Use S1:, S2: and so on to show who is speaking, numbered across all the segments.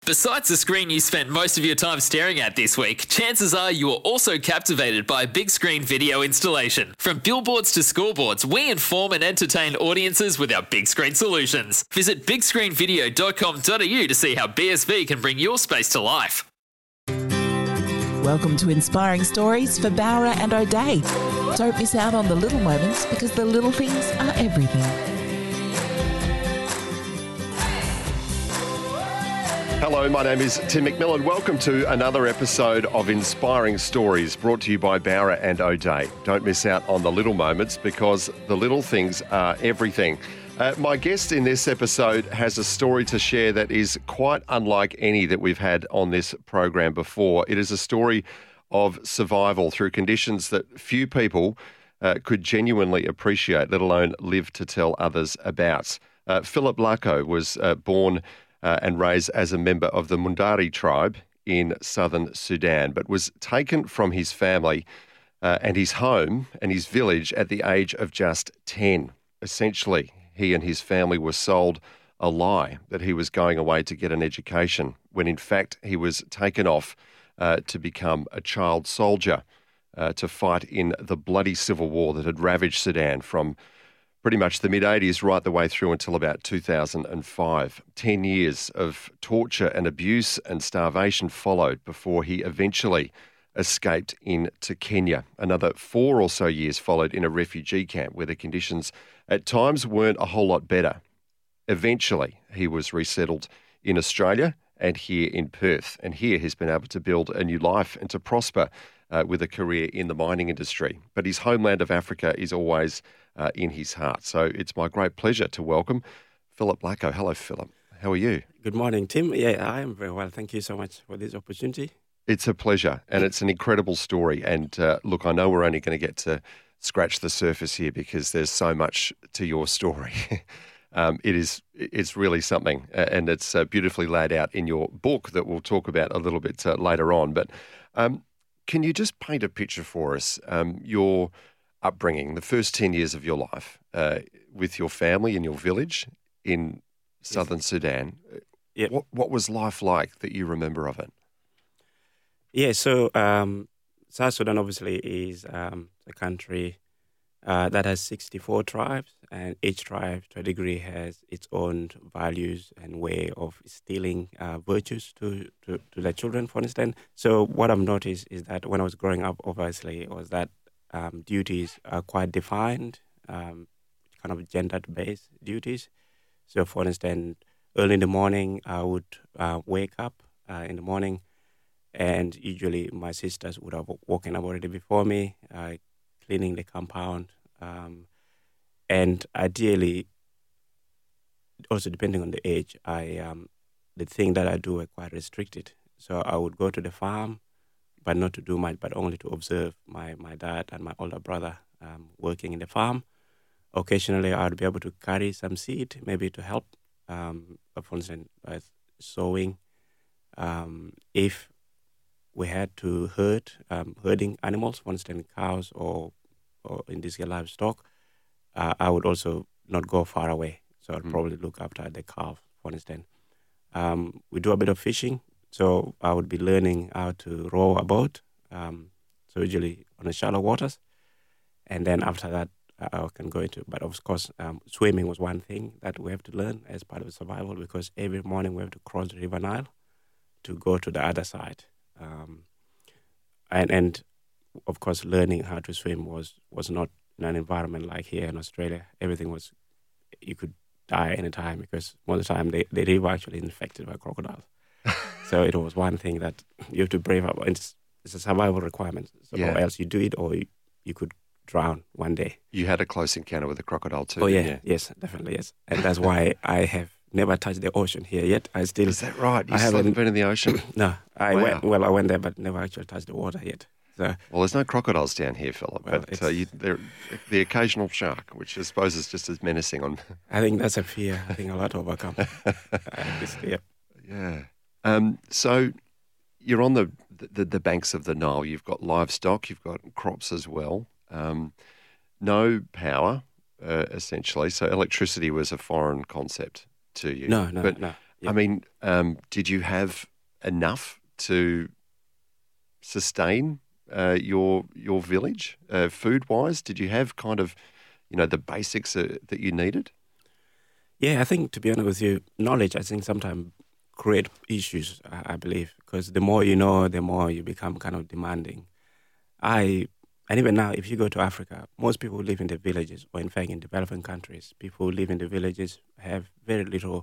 S1: Besides the screen you spent most of your time staring at this week, chances are you are also captivated by a big screen video installation. From billboards to scoreboards, we inform and entertain audiences with our big screen solutions. Visit bigscreenvideo.com.au to see how BSV can bring your space to life.
S2: Welcome to Inspiring Stories for Bowra and O'Dea. Don't miss out on the little moments because the little things are everything.
S3: Hello, my name is Tim McMillan. Welcome to another episode of Inspiring Stories brought to you by Bowra and O'Dea. Don't miss out on the little moments because the little things are everything. My guest in this episode has a story to share that is quite unlike any that we've had on this program before. It is a story of survival through conditions that few people could genuinely appreciate, let alone live to tell others about. Philip Lako was born and raised as a member of the Mundari tribe in southern Sudan, but was taken from his family and his home and his village at the age of just 10. Essentially, he and his family were sold a lie that he was going away to get an education, when in fact he was taken off to become a child soldier to fight in the bloody civil war that had ravaged Sudan from pretty much the mid-'80s right the way through until about 2005. 10 years of torture and abuse and starvation followed before he eventually escaped into Kenya. Another 4 or so years followed in a refugee camp where the conditions at times weren't a whole lot better. Eventually, he was resettled in Australia and here in Perth. And here he's been able to build a new life and to prosper with a career in the mining industry. But his homeland of Africa is always in his heart. So it's my great pleasure to welcome Philip Lako. Hello, Philip. How are you?
S4: Good morning, Tim. Yeah, I am very well. Thank you so much for this opportunity.
S3: It's a pleasure, and it's an incredible story. And look, I know we're only going to get to scratch the surface here because there's so much to your story. It's really something, and it's beautifully laid out in your book that we'll talk about a little bit later on. But can you just paint a picture for us, your upbringing, the first 10 years of your life with your family in your village in southern Sudan?
S4: Yep.
S3: What was life like that you remember of it?
S4: Yeah, so South Sudan obviously is a country that has 64 tribes, and each tribe to a degree has its own values and way of instilling virtues to their children, for instance. So what I've noticed is that when I was growing up, obviously, was that duties are quite defined, kind of gender-based duties. So for instance, early in the morning, I would wake up in the morning, and usually my sisters would have woken up already before me, cleaning the compound. And ideally, also depending on the age, the thing that I do were quite restricted. So I would go to the farm, but not to do much, but only to observe my dad and my older brother working in the farm. Occasionally, I would be able to carry some seed, maybe to help, for instance, sowing. If we had to herding animals, for instance, cows or in this case, livestock, I would also not go far away. So I'd probably look after the calf, for instance. We do a bit of fishing, so I would be learning how to row a boat, so usually on the shallow waters. And then after that, I can go into, but of course, swimming was one thing that we have to learn as part of survival, because every morning we have to cross the River Nile to go to the other side. And of course, learning how to swim was not in an environment like here in Australia. Everything was, you could die anytime because most of the time the river actually is infected by crocodiles. So it was one thing that you have to brave up. It's a survival requirement. So or else you do it or you could drown one day.
S3: You had a close encounter with a crocodile too.
S4: Oh yeah, yes, definitely, yes. And that's why I have never touched the ocean here yet. Is that
S3: right? You still haven't been in the ocean?
S4: No, I went there, but never actually touched the water yet. So,
S3: well, there's no crocodiles down here, Philip, but the occasional shark, which I suppose is just as menacing.
S4: I think that's a fear I think a lot to overcome.
S3: Yeah. So you're on the banks of the Nile. You've got livestock, you've got crops as well. No power, essentially. So electricity was a foreign concept to you.
S4: No.
S3: I mean, did you have enough to sustain your village food-wise? Did you have kind of, the basics that you needed?
S4: Yeah, I think, to be honest with you, knowledge, I think, sometimes create issues, I believe, because the more you know, the more you become kind of demanding. And even now, if you go to Africa, most people who live in the villages, or in fact in developing countries, people who live in the villages have very little,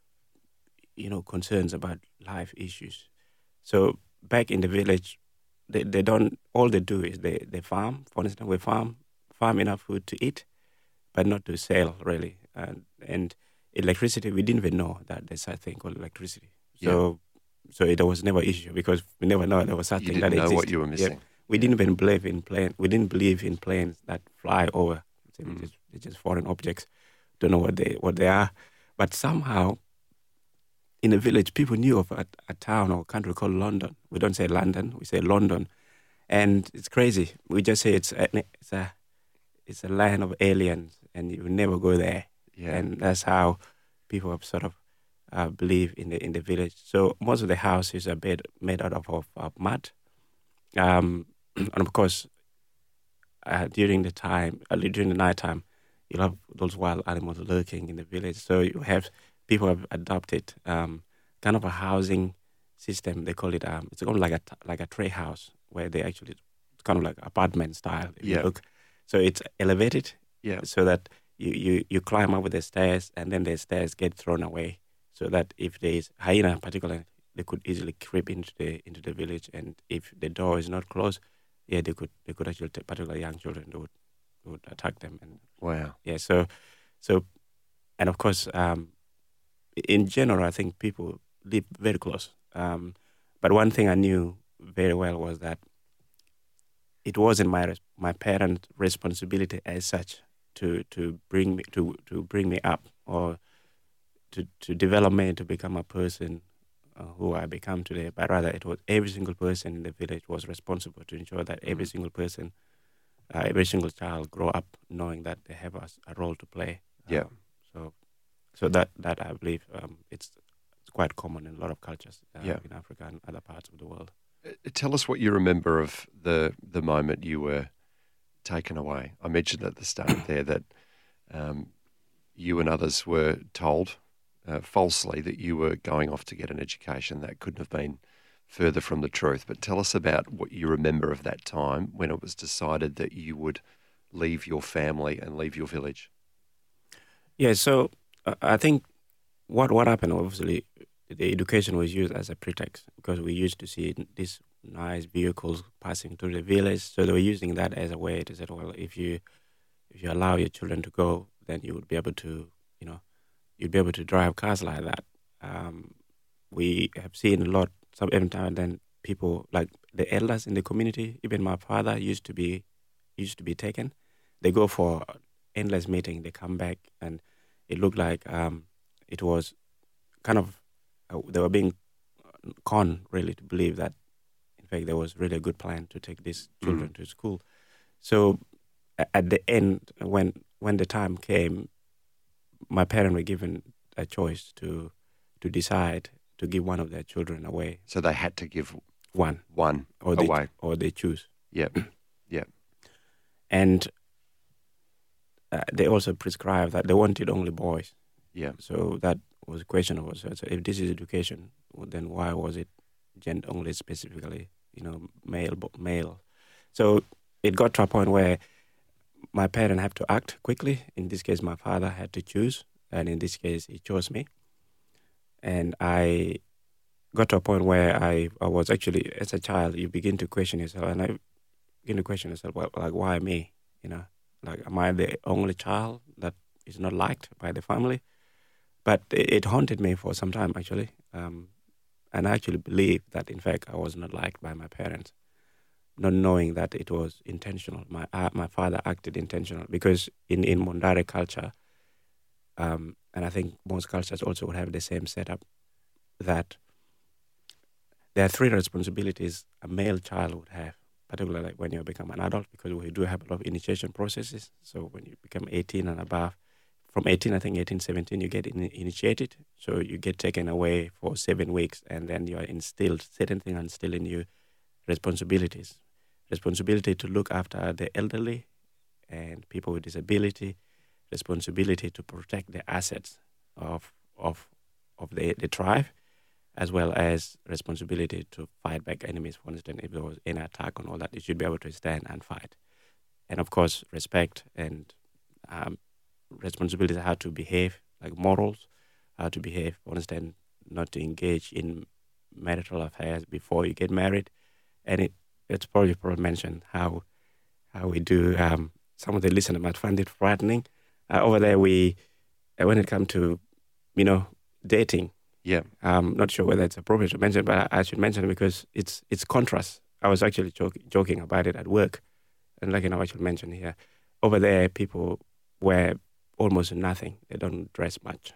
S4: concerns about life issues. So back in the village, they don't, all they do is they farm. For instance, we farm enough food to eat, but not to sell, really. And electricity, we didn't even know that there's a thing called electricity. So it was never an issue because we never know there was something that existed.
S3: You didn't know what you were missing.
S4: Yeah. We didn't even believe in planes. We didn't believe in planes that fly over. They're just foreign objects. Don't know what they are. But somehow, in the village, people knew of a town or country called London. We don't say London. We say London. And it's crazy. We just say it's a land of aliens, and you will never go there.
S3: Yeah.
S4: And that's how people have sort of believe in the village. So most of the houses are made out of mud. And of course, during the nighttime, you'll have those wild animals lurking in the village. So people have adopted kind of a housing system. They call it it's kind of like a tray house where they actually, it's kind of like apartment style. If you look. So it's elevated.
S3: Yeah.
S4: So that you climb up with the stairs, and then the stairs get thrown away. So that if there is hyena, particularly, they could easily creep into the village, and if the door is not closed, they could actually, particularly young children, they would attack them. And
S3: wow.
S4: Yeah. So, and of course, in general, I think people live very close. But one thing I knew very well was that it wasn't my parents' responsibility as such to bring me up or to develop me to become a person who I become today, but rather it was every single person in the village was responsible to ensure that every single person, every single child grow up knowing that they have a role to play.
S3: Yeah.
S4: So that I believe it's quite common in a lot of cultures in Africa and other parts of the world.
S3: Tell us what you remember of the moment you were taken away. I mentioned at the start there that you and others were told falsely that you were going off to get an education. That couldn't have been further from the truth. But tell us about what you remember of that time when it was decided that you would leave your family and leave your village.
S4: Yeah, so I think what happened, obviously, the education was used as a pretext because we used to see these nice vehicles passing through the village. So they were using that as a way to say, well, if you allow your children to go, then you would be able to, you'd be able to drive cars like that. We have seen a lot, every time and then people, like the elders in the community, even my father used to be taken. They go for endless meeting, they come back, and it looked like it was kind of, they were being conned really to believe that, in fact, there was really a good plan to take these children to school. So at the end, when the time came, my parents were given a choice to decide to give one of their children away.
S3: So they had to give
S4: one
S3: away.
S4: Or they choose.
S3: Yep.
S4: And they also prescribed that they wanted only boys.
S3: Yeah.
S4: So that was a question of us. So if this is education, then why was it only specifically, male? So it got to a point where my parents had to act quickly. In this case, my father had to choose, and in this case, he chose me. And I got to a point where I was actually, as a child, you begin to question yourself, and I begin to question yourself, well, like, why me? Like, am I the only child that is not liked by the family? But it haunted me for some time, actually. And I actually believe that, in fact, I was not liked by my parents, not knowing that it was intentional. My father acted intentional because in Mondare culture, and I think most cultures also would have the same setup, that there are 3 responsibilities a male child would have, particularly like when you become an adult, because we do have a lot of initiation processes. So when you become 18 and above, from 18, I think 18, 17, you get initiated. So you get taken away for 7 weeks, and then you are instilled, certain things instilled in you, responsibilities. Responsibility to look after the elderly and people with disability, responsibility to protect the assets of the tribe, as well as responsibility to fight back enemies. For instance, if there was any attack and all that, you should be able to stand and fight. And of course, respect and responsibilities, how to behave, like morals, how to behave, for instance, not to engage in marital affairs before you get married. And it's probably mentioned how we do. Some of the listeners might find it frightening. Over there, when it comes to, dating,
S3: Yeah.
S4: I'm not sure whether it's appropriate to mention, but I should mention it because it's contrast. I was actually joking about it at work, and I should mention here. Over there, people wear almost nothing. They don't dress much.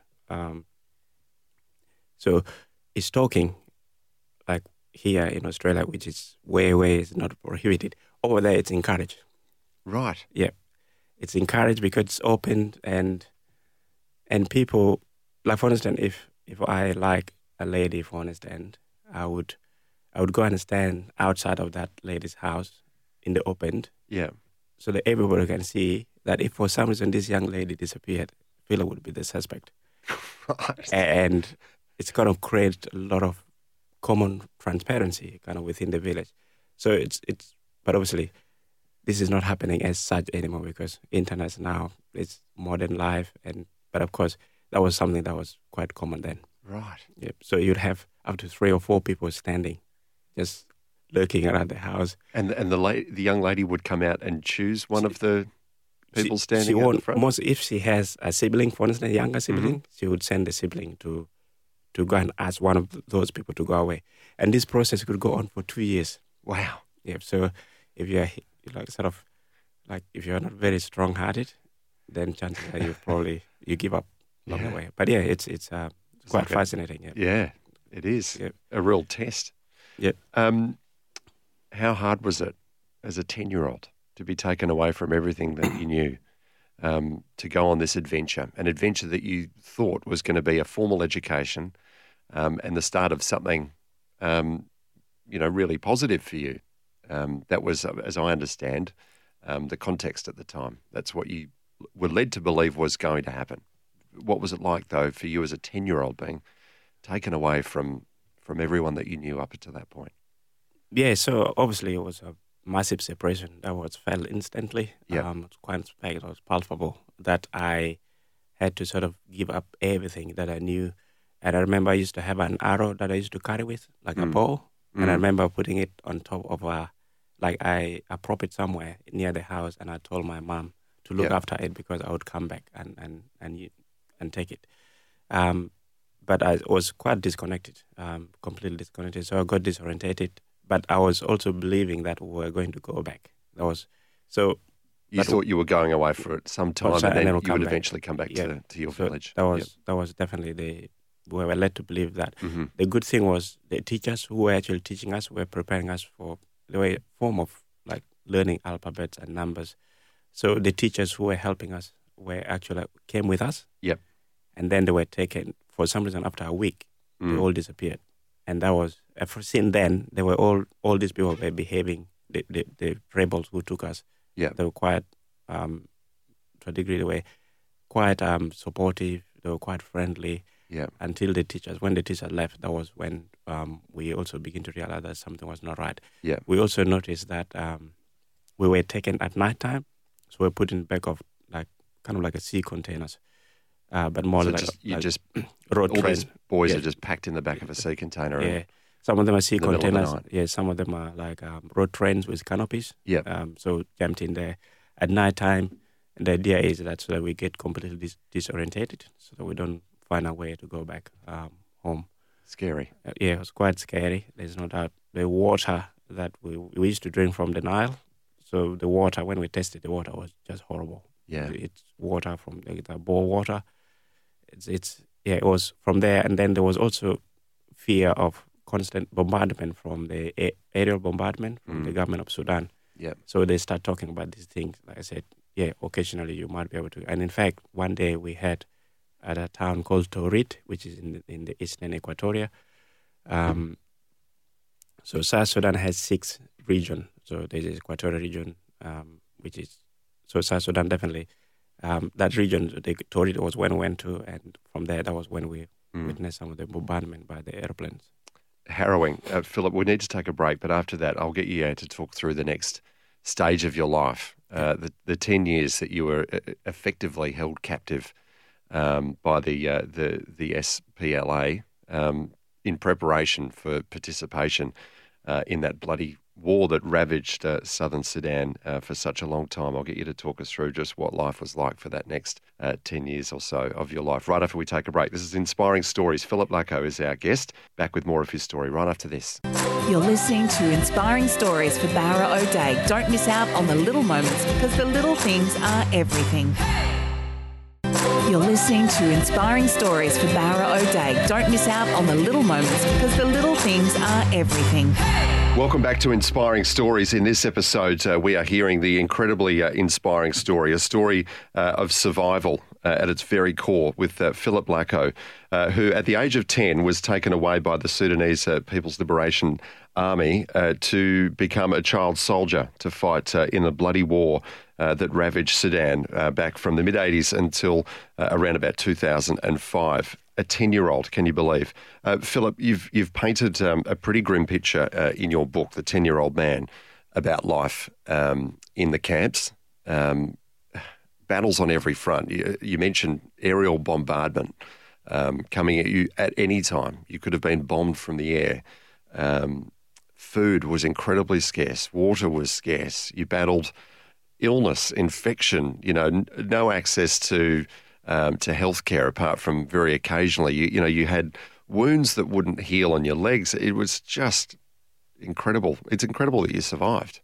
S4: So it's talking like here in Australia, which is way is not prohibited. Over there, it's encouraged.
S3: Right.
S4: Yeah, it's encouraged because it's open and people, like for instance, if I like a lady, for instance, I would go and stand outside of that lady's house in the open,
S3: Yeah.
S4: so that everybody can see that if for some reason this young lady disappeared, Phila would be the suspect.
S3: Right.
S4: And it's kind of created a lot of common transparency kind of within the village. So it's but obviously this is not happening as such anymore because internet now, it's modern life, but of course that was something that was quite common then.
S3: Right.
S4: Yep. So you'd have up to 3 or 4 people standing, just lurking around the house.
S3: And the young lady would come out and choose one of the people standing
S4: she
S3: out in front?
S4: if she has a sibling, for instance, a younger sibling, she would send the sibling to go and ask one of those people to go away. And this process could go on for 2 years.
S3: Wow.
S4: Yeah. So if you're if you're not very strong-hearted, then chances are you give up along the way. But yeah, it's quite fascinating. Yeah.
S3: Yeah, it is.
S4: Yep.
S3: A real test.
S4: Yep.
S3: How hard was it as a 10-year-old to be taken away from everything that you knew, to go on this adventure, an adventure that you thought was going to be a formal education and the start of something, really positive for you? That was, as I understand, the context at the time. That's what you were led to believe was going to happen. What was it like, though, for you as a 10-year-old being taken away from everyone that you knew up until that point?
S4: Yeah, so obviously it was a massive separation that was felt instantly.
S3: Yeah.
S4: It was palpable that I had to sort of give up everything that I knew. And I remember I used to have an arrow that I used to carry with, like a bow. And I remember putting it on top of I prop it somewhere near the house, and I told my mom to look after it because I would come back and take it. But I was quite disconnected, completely disconnected. So I got disorientated. But I was also believing that we were going to go back. You
S3: thought you were going away for some time, and then you would eventually come back to your village.
S4: That was definitely we were led to believe that. Mm-hmm. The good thing was the teachers who were actually teaching us were preparing us for the form of like learning alphabets and numbers. So the teachers who were helping us came with us.
S3: Yep.
S4: And then they were taken for some reason after a week. They all disappeared. And that was, since then, they were all these people were behaving, the rebels who took us.
S3: Yeah.
S4: They were quite, to a degree, they were quite supportive, they were quite friendly.
S3: Yeah.
S4: Until when the teachers left, that was when we also began to realize that something was not right.
S3: Yeah.
S4: We also noticed that we were taken at nighttime, so we were put in the back of kind of like a sea containers. But more road
S3: all
S4: trains.
S3: These boys are just packed in the back of a sea container.
S4: Yeah, some of them are sea containers.
S3: Yeah,
S4: some of them are like road trains with canopies.
S3: Yeah.
S4: So jumped in there at night time. And the idea is that so that we get completely disorientated, so that we don't find a way to go back home.
S3: Scary.
S4: Yeah, it was quite scary. There's no doubt. The water that we used to drink from the Nile. So the water, when we tested the water, was just horrible.
S3: Yeah.
S4: It's water from the bore water. It was from there, and then there was also fear of constant bombardment from the aerial bombardment from the government of Sudan.
S3: Yeah.
S4: So they start talking about these things. Like I said, occasionally you might be able to. And in fact, one day we had at a town called Torit, which is in the eastern Equatoria. So South Sudan has 6 regions. So there's the Equatorial region, so South Sudan definitely. That region, the Torit was when we went to, and from there, that was when we witnessed some of the bombardment by the airplanes.
S3: Harrowing. Philip, we need to take a break, but after that, I'll get you to talk through the next stage of your life, the 10 years that you were effectively held captive by the SPLA in preparation for participation in that bloody war that ravaged southern Sudan for such a long time. I'll get you to talk us through just what life was like for that next 10 years or so of your life. Right after we take a break. This is Inspiring Stories. Philip Lacko is our guest. Back with more of his story right after this.
S2: You're listening to Inspiring Stories for Barra O'Day. Don't miss out on the little moments because the little things are everything. You're listening to Inspiring Stories for Barra O'Day. Don't miss out on the little moments because the little things are everything.
S3: Welcome back to Inspiring Stories. In this episode, we are hearing the incredibly inspiring story, a story of survival at its very core with Philip Lacko, who at the age of 10 was taken away by the Sudanese People's Liberation Army to become a child soldier to fight in a bloody war that ravaged Sudan back from the mid-'80s until around about 2005. A 10-year-old, can you believe? Philip, you've painted a pretty grim picture in your book, The 10-Year-Old Man, about life in the camps, battles on every front. You mentioned aerial bombardment coming at you at any time. You could have been bombed from the air. Food was incredibly scarce. Water was scarce. You battled illness, infection, no access to healthcare apart from very occasionally. You had wounds that wouldn't heal on your legs. It was just incredible. It's incredible that you survived.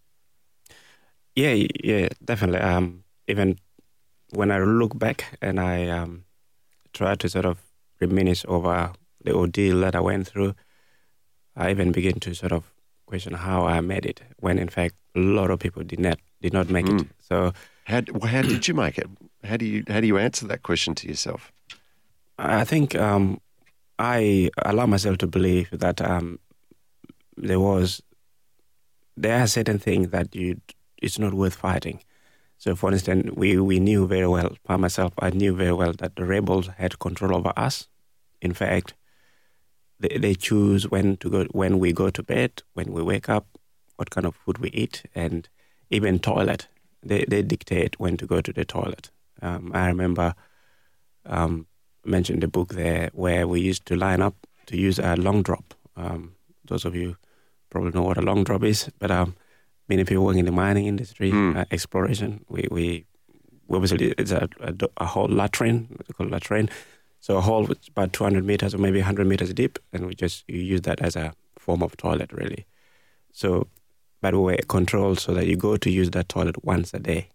S4: Yeah, definitely. Even when I look back and I try to sort of reminisce over the ordeal that I went through, I even begin to sort of question how I made it, when in fact a lot of people did not make it. So
S3: how did you make it? How do you answer that question to yourself?
S4: I think I allow myself to believe that there are certain things that it's not worth fighting. So, for instance, we knew very well. By myself, I knew very well that the rebels had control over us. In fact, they choose when we go to bed, when we wake up, what kind of food we eat, and even toilet. They dictate when to go to the toilet. I remember mentioned the book there where we used to line up to use a long drop. Those of you probably know what a long drop is, but many people work in the mining industry, exploration. We obviously it's a whole latrine, called latrine. So a hole with about 200 meters or maybe 100 meters deep, and you use that as a form of toilet, really. So, but we were controlled so that you go to use that toilet once a day.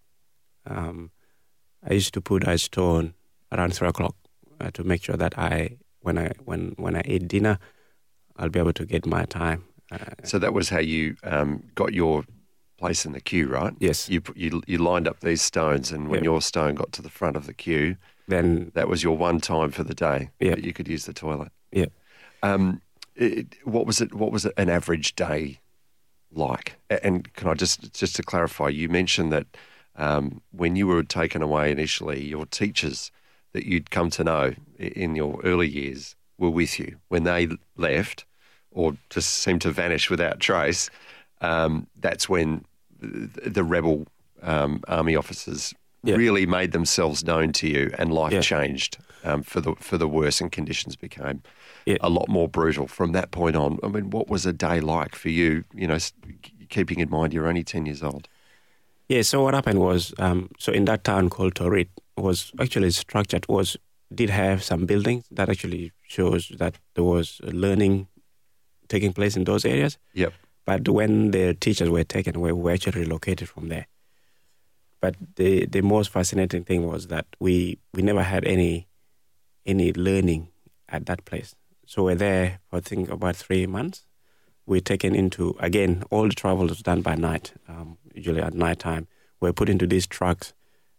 S4: I used to put a stone around 3 o'clock to make sure that when I eat dinner, I'll be able to get my time.
S3: So that was how you got your place in the queue, right?
S4: Yes.
S3: You lined up these stones, and when your stone got to the front of the queue, then that was your one time for the day that you could use the toilet.
S4: Yeah.
S3: What was it an average day like? And can I just to clarify, you mentioned that when you were taken away initially, your teachers that you'd come to know in your early years were with you. When they left or just seemed to vanish without trace, that's when the rebel army officers really made themselves known to you, and life changed for the worse, and conditions became a lot more brutal from that point on. I mean, what was a day like for you, keeping in mind you're only 10 years old?
S4: Yeah, so what happened was, so in that town called Torit, was actually structured, did have some buildings that actually shows that there was learning taking place in those areas.
S3: Yep.
S4: But when the teachers were taken away, we were actually relocated from there. But the most fascinating thing was that we never had any learning at that place. So we're there for I think about 3 months. We're taken into, again, all the travel was done by night, usually at night time. We're put into these trucks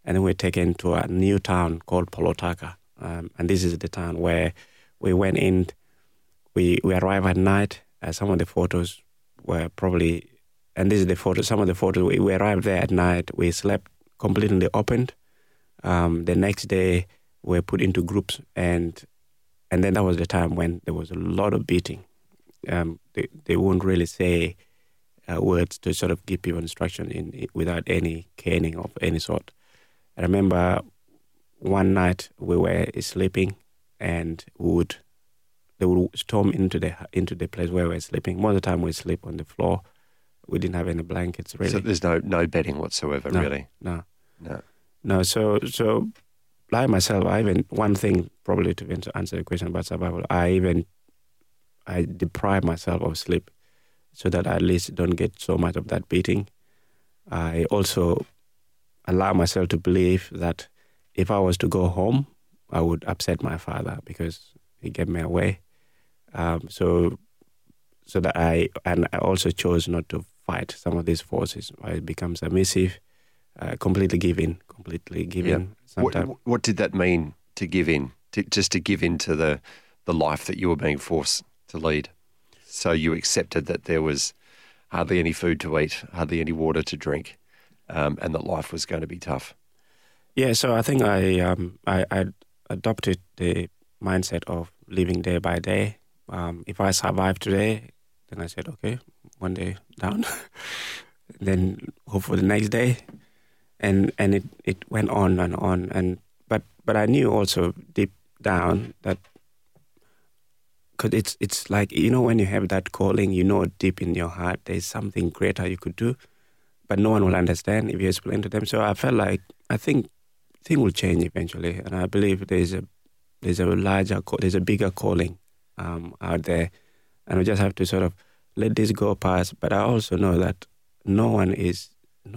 S4: and then we're taken to a new town called Polotaka. And this is the town where we went in. We arrived at night. Some of the photos were probably, and this is the photo. Some of the photos, we arrived there at night. We slept completely in the open. The next day, we were put into groups, and then that was the time when there was a lot of beating. They won't really say words to sort of give people instruction without any caning of any sort. I remember one night we were sleeping, and they would storm into the place where we were sleeping. Most of the time we sleep on the floor. We didn't have any blankets really.
S3: So there's no bedding whatsoever, really.
S4: No. So like myself, one thing probably to answer the question about survival, I deprive myself of sleep so that I at least don't get so much of that beating. I also allow myself to believe that if I was to go home, I would upset my father because he gave me away. So that I also chose not to fight some of these forces. I become submissive, completely give in.
S3: Yeah. What did that mean to give in? Just to give in to the life that you were being forced to lead? So you accepted that there was hardly any food to eat, hardly any water to drink, and that life was going to be tough.
S4: Yeah, so I think I adopted the mindset of living day by day. If I survive today, then I said, okay, one day down, then hope for the next day, and it went on and on. But I knew also deep down that, because it's like, when you have that calling, deep in your heart there's something greater you could do, but no one will understand if you explain to them. So I felt like I think thing will change eventually, and I believe there's a bigger calling out there, and we just have to sort of let this go past. But I also know that no one is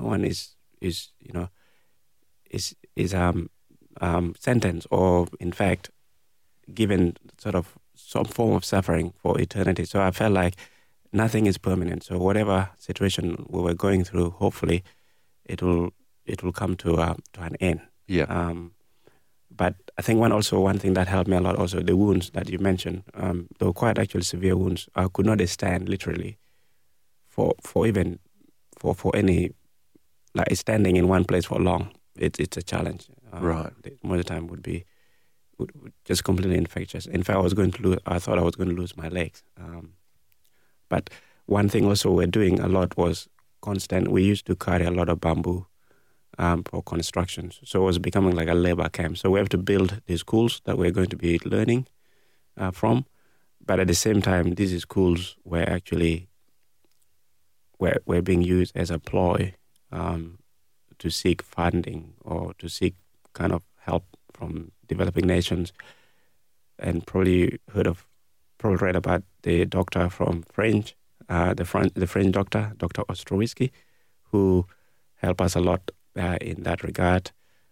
S4: sentenced or in fact given sort of some form of suffering for eternity. So I felt like nothing is permanent. So whatever situation we were going through, hopefully it will come to an end.
S3: Yeah.
S4: But I think one thing that helped me a lot also, the wounds that you mentioned, they were quite actually severe wounds. I could not stand literally for any, like standing in one place for long. It's a challenge.
S3: Right.
S4: Most of the time would just completely infectious. In fact, I thought I was going to lose my legs. But one thing also we're doing a lot was constant. We used to carry a lot of bamboo for construction. So it was becoming like a labor camp. So we have to build these schools that we're going to be learning from. But at the same time, these schools were actually were being used as a ploy to seek funding or to seek kind of help from developing nations. And probably read about the doctor from French, the French doctor, Dr. Ostrowski, who helped us a lot in that regard.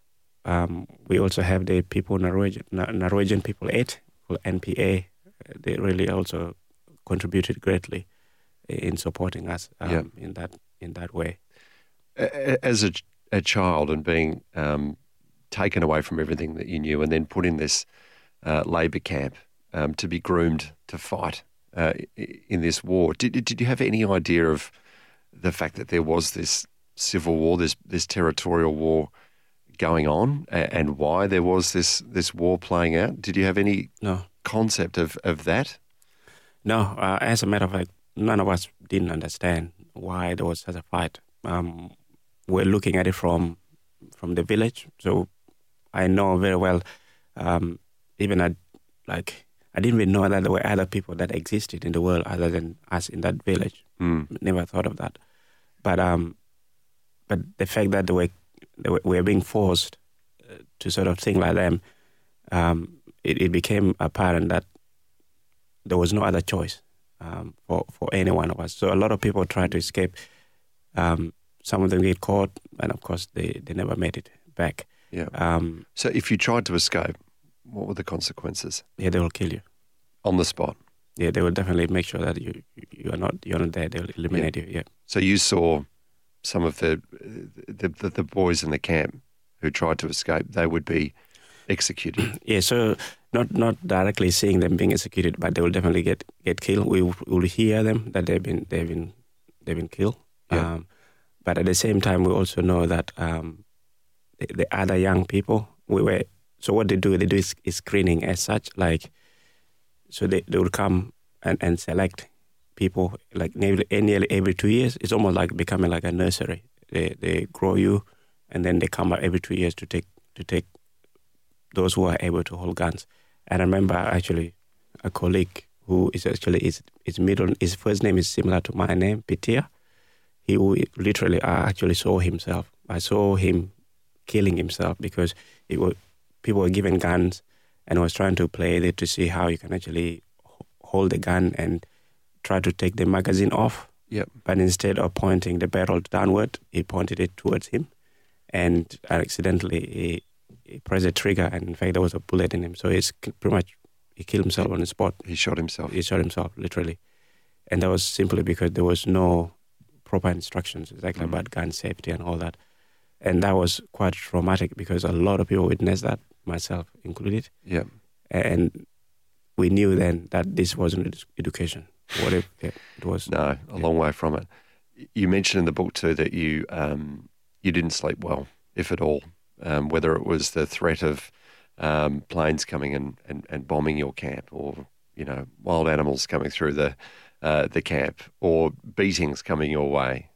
S4: We also have the people, Norwegian People Aid, called NPA. They really also contributed greatly in supporting us in that way.
S3: As a child and being taken away from everything that you knew and then put in this labour camp to be groomed to fight in this war, did you have any idea of the fact that there was this civil war, this territorial war going on, and why there was this war playing out? Did you have any concept of that?
S4: No, as a matter of fact, none of us didn't understand why there was such a fight. We're looking at it from the village, so I know very well. Even I didn't even know that there were other people that existed in the world other than us in that village. Never thought of that. But the fact that they were being forced to sort of think like them, it became apparent that there was no other choice for any one of us. So a lot of people tried to escape. Some of them get caught, and of course they never made it back.
S3: Yeah. So if you tried to escape, what were the consequences?
S4: Yeah, they will kill you
S3: on the spot.
S4: Yeah, they will definitely make sure that you're not there. They will eliminate you. Yeah.
S3: So you saw some of the boys in the camp who tried to escape, they would be executed.
S4: Yeah, so not directly seeing them being executed, but they will definitely get killed. We will hear them that they've been killed.
S3: Yeah.
S4: But at the same time, we also know that the other young people, so what they do is screening as such. Like, so they will come and select people like nearly every 2 years. It's almost like becoming like a nursery. They grow you, and then they come back every 2 years to take those who are able to hold guns. And I remember actually a colleague who is actually his first name is similar to my name, Pitia. He literally actually saw himself. I saw him killing himself because people were given guns and was trying to play it to see how you can actually hold the gun and try to take the magazine off.
S3: Yep.
S4: But instead of pointing the barrel downward, he pointed it towards him, and accidentally he pressed the trigger, and in fact there was a bullet in him. So he killed himself on the spot.
S3: He shot himself.
S4: He shot himself, literally. And that was simply because there was no proper instructions exactly about gun safety and all that. And that was quite traumatic because a lot of people witnessed that, myself included.
S3: Yeah.
S4: And we knew then that this wasn't education. What it was.
S3: No, a long way from it. You mentioned in the book too that you didn't sleep well, if at all, whether it was the threat of planes coming and bombing your camp, or wild animals coming through the camp, or beatings coming your way.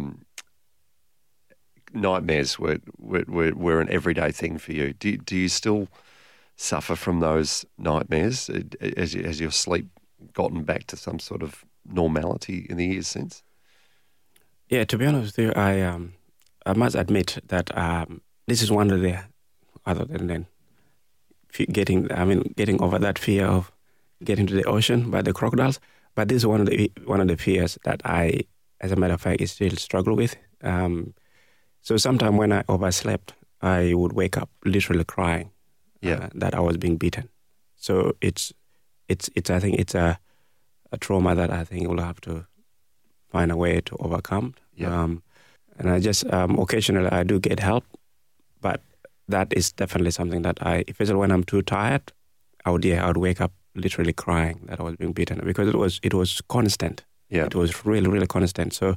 S3: Nightmares were an everyday thing for you. Do you still suffer from those nightmares? Has your sleep gotten back to some sort of normality in the years since?
S4: Yeah, to be honest with you, I must admit that this is one of the, other than getting over that fear of getting to the ocean by the crocodiles. But this is one of the fears that I, as a matter of fact, still struggle with. So sometimes when I overslept, I would wake up literally crying that I was being beaten. So it's I think it's a trauma that I think we'll have to find a way to overcome.
S3: Yeah.
S4: And I just occasionally I do get help, but that is definitely something that especially when I'm too tired, I would wake up literally crying that I was being beaten because it was constant.
S3: Yeah.
S4: It was really, really constant. So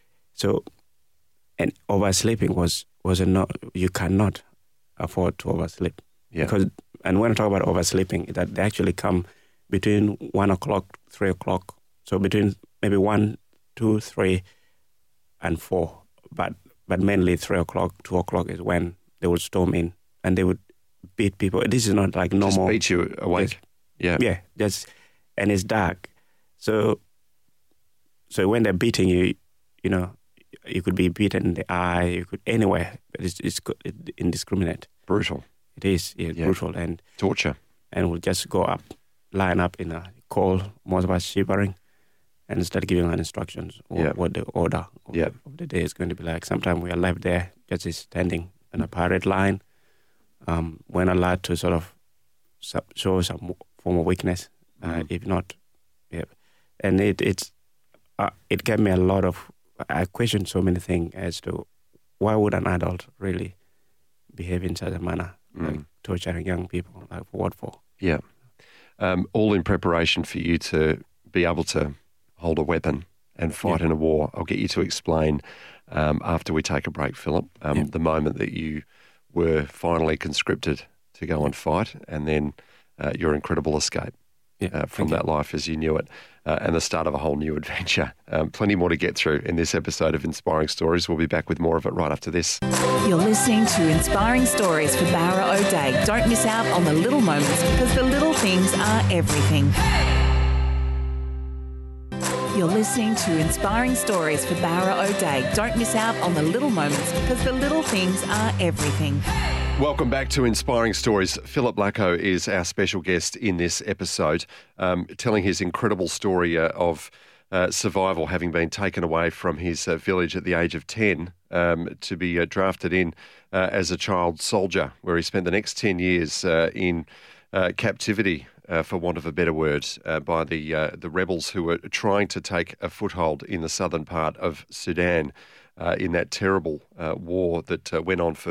S4: and oversleeping was you cannot afford to oversleep.
S3: Yeah.
S4: And when I talk about oversleeping, that they actually come between 1 o'clock, 3 o'clock. So between maybe 1, 2, 3, and 4. But mainly 3 o'clock, 2 o'clock is when they would storm in and they would beat people. This is not like normal.
S3: Just beat you awake.
S4: Yeah. And it's dark. So when they're beating you, you could be beaten in the eye, you could anywhere. But it's indiscriminate.
S3: Brutal.
S4: It is, brutal and
S3: torture.
S4: And we'll just go up, line up in a cold, most of us shivering, and start giving our instructions what the order of the day is going to be like. Sometimes we are left there just standing in a parade line. We're not allowed to sort of show some form of weakness, if not. Yeah. And it gave me a lot of, I questioned so many things as to why would an adult really behave in such a manner, like torturing young people, like for what for?
S3: Yeah. All in preparation for you to be able to hold a weapon and fight in a war. I'll get you to explain after we take a break, Philip, the moment that you were finally conscripted to go and fight, and then your incredible escape from that life as you knew it, and the start of a whole new adventure. Plenty more to get through in this episode of Inspiring Stories. We'll be back with more of it right after this.
S2: You're listening to Inspiring Stories for Barra O'Day. Don't miss out on the little moments because the little things are everything. You're listening to Inspiring Stories for Barra O'Day. Don't miss out on the little moments because the little things are everything.
S3: Welcome back to Inspiring Stories. Philip Lacko is our special guest in this episode, telling his incredible story of survival, having been taken away from his village at the age of 10 to be drafted in as a child soldier, where he spent the next 10 years in captivity, for want of a better word, by the rebels who were trying to take a foothold in the southern part of Sudan in that terrible war that went on for